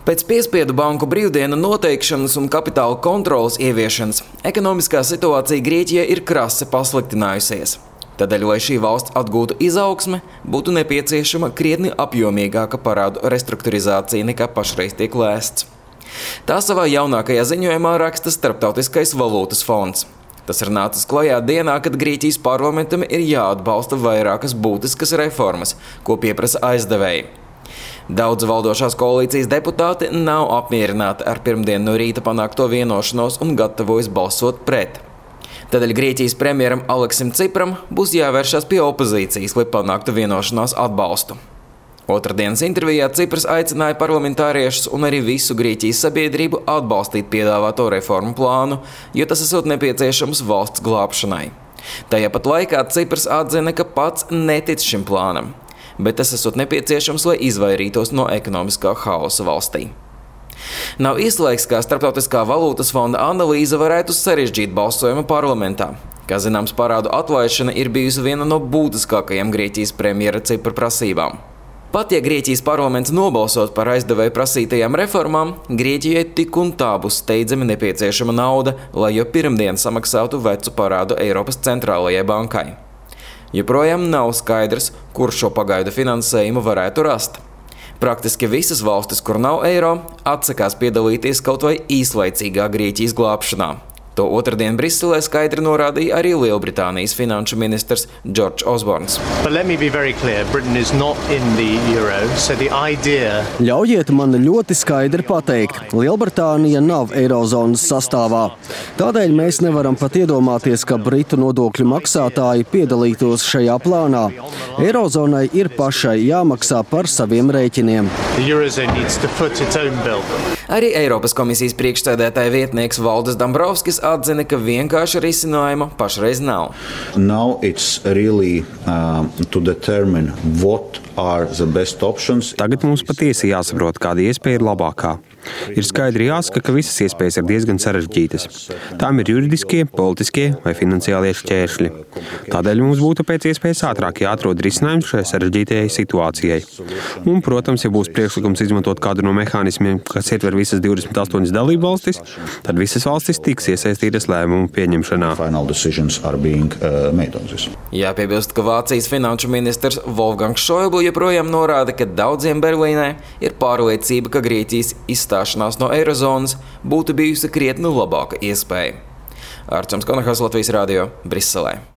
Pēc piespiedu banku brīvdienu noteikšanas un kapitāla kontrolas ieviešanas ekonomiskā situācija Grieķijai ir krasi pasliktinājusies. Tādēļ, lai šī valsts atgūtu izaugsmi, būtu nepieciešama krietni apjomīgāka parādu restruktūrizācija nekā pašreiz tiek lēsts. Tā savā jaunākajā ziņojumā raksta Starptautiskais valūtas fonds. Tas ir nācis klajā dienā, kad Grieķijas parlamentam ir jāatbalsta vairākas būtiskas reformas, ko pieprasa aizdevēji. Daudz valdošās koalīcijas deputāti nav apmierināti ar pirmdien no rīta panākto vienošanos un gatavojas balsot pret. Tādēļ Grieķijas premjeram Aleksim Cipram būs jāvēršas pie opozīcijas, lai panāktu vienošanās atbalstu. Otrdienas intervijā Ciprs aicināja parlamentāriešus un arī visu Grieķijas sabiedrību atbalstīt piedāvāto reformu plānu, jo tas esot nepieciešams valsts glābšanai. Tajā pat laikā Ciprs atzina, ka pats netic šim plānam, bet tas esot nepieciešams, lai izvairītos no ekonomiskā haosa valstī. Nav izslēgts, ka Starptautiskā valūtas fonda analīze varētu sarežģīt balsojumu parlamentā. Kā zināms, parādu atlaišana ir bijusi viena no būtiskākajām Grieķijas premjera Cipra prasībām. Pat ja Grieķijas parlaments nobalsot par aizdevēju prasītajām reformām, Grieķijai tik un tā būs steidzami nepieciešama nauda, lai jau pirmdien samaksātu vecu parādu Eiropas centrālajai bankai. Joprojām nav skaidrs, kur šo pagaidu finansējumu varētu rast. Praktiski visas valstis, kur nav eiro, atsakās piedalīties kaut vai īslaicīgā Grieķijas glābšanā. To otrdien Briselē skaidri norādīja arī Lielbritānijas finanšu ministrs Džordžs Osborns. Ļaujiet man ļoti skaidri pateikt, Lielbritānija nav eirozonas sastāvā. Tādēļ mēs nevaram pat iedomāties, ka britu nodokļu maksātāji piedalītos šajā plānā. Eirozonai ir pašai jāmaksā par saviem rēķiniem. Arī Eiropas komisijas priekšsēdētāja vietnieks Valdis Dombrovskis atzina, ka vienkārša risinājuma pašreiz nav. Tagad mums patiesi jāsaprot, kāda iespēja ir labākā. Ir skaidri jāsaka, ka visas iespējas ir diezgan sarežģītas. Tām ir juridiskie, politiskie vai finansiālie šķēršļi. Tādēļ mums būtu pēc iespējas ātrāk jāatrod risinājums šai sarežģītajai situācijai. Un, protams, ja būs priekšlikums izmantot kādu no mehānismiem, kas ietver visas 28 dalību valstis, tad visas valstis tiks iesaistītas lēmumu pieņemšanā. Jāpiebilst, ka Vācijas finanšu ministrs Wolfgangs Šoibl joprojām norāda, ka daudziem Berlīnē ir pārliecība, ka Grieķijas izstāšanās no eirozonas būtu bijusi krietni labāka iespēja. Arčuns Konahals, Latvijas radio, Briselē.